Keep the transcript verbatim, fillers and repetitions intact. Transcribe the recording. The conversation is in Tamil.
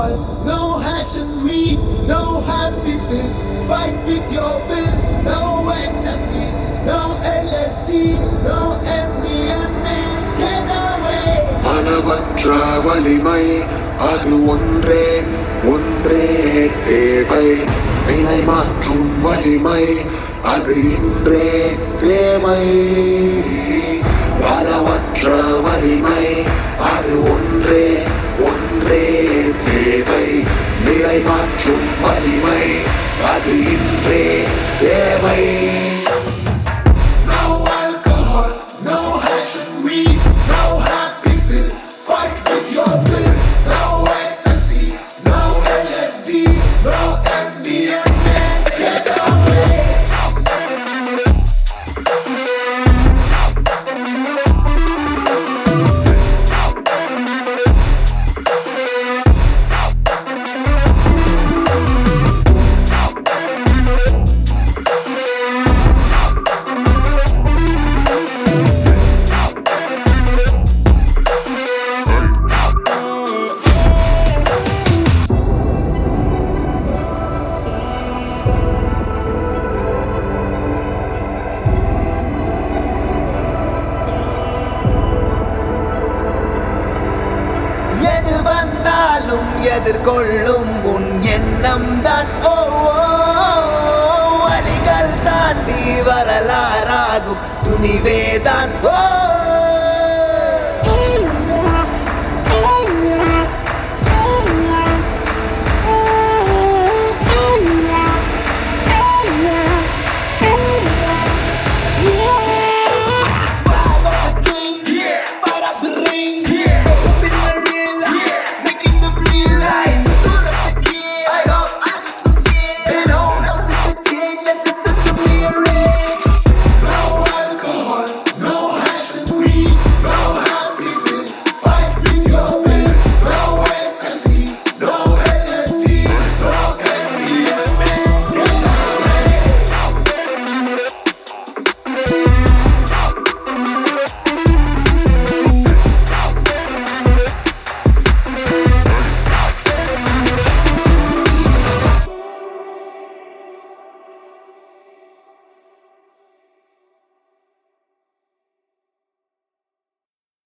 alcohol, no hash and weed, no happy pill. Fight with your will, no ecstasy, no L S D, no M D M A. Get away. அளவற்ற வலிமை அது ஒன்றே ஒன்றே தேவை. நிலை மாற்றும் வலிமை அது இன்றே தேவை. அளவற்ற வலிமை அது ஒன்றே ஒன்றே தேவை. நிலை மாற்றும் வலிமை அது இன்றே தேவை. No alcohol, no hash and weed, no happy pill. Fight with your will, no ecstasy, no L S D, no M D M A. Get away. எது வந்தாலும் எதிர்கொள்ளும் உன் எண்ணம் தான். ஓ வழிகள் தாண்டி வரலாறாகும் துணிவேதான். ஓ